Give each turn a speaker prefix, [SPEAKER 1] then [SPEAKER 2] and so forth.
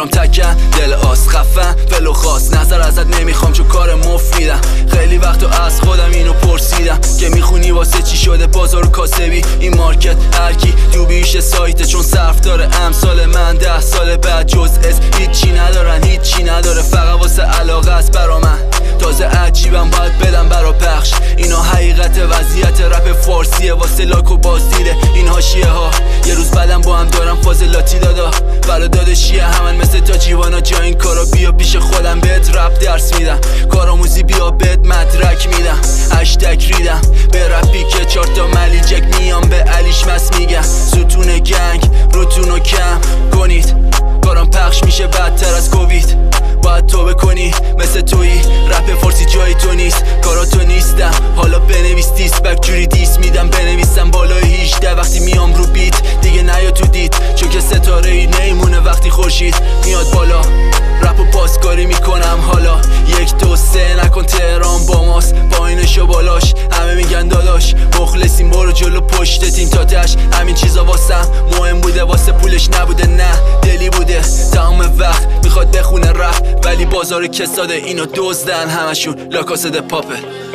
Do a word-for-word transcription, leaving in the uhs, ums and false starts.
[SPEAKER 1] کارم تکن دل آس خفن فلو خاص نظر ازت نمیخوام چون کار مفیدم. خیلی وقتو از خودم اینو پرسیدم که میخونی واسه چی شده بازار کاسبی این مارکت هرکی دوبیش سایته چون صرف داره. امثال من ده سال بعد جز از هیچی ندارن هیچی نداره فقط واسه علاقه است برا من. تازه عجیبم باید بدم برا پخش اینا حقیقت وضعیت رپ فارسیه واسه لاک و بازدیده این حاشیه ها. یه روز بعدم با هم دارم فاضلاتی دادا برا دادشیه همن مثل تا جیوانا جا این کارا بیا پیش خودم بهت رپ درس میدم کارآموزی بیا بهت مدرک میدم هشتگ ریدم به رپی که چهار تا ملی جک میام به علیش مس میگم ستون گنگ روتونو کم کنید کارم پخش میشه بدتر از کووید باید توبه کنی مثل تویی رپ فارسی جای تو نیست کارا تو نیستم حالا بنویس دیس بک جوری دیس میدم بنویسم بالای هجده وقتی میام رو بیت دیگه نیا تو دید چون که ستاره ای نیمونه وقتی خورشید میاد بالا. رپ و پاسکاری میکنم حالا یک دو سه نکن تهران با ماست پایینشو بالاش همه میگن داداش مخلصیم برو جلو پشت تیم تا تش همین چیزا واسم مهم بوده واسه پولش نبوده نه دلی بوده تمام وقت میخواد بخونه رپ ولی بازار کساده اینو دزدن همشون لاکاسه د پاپه.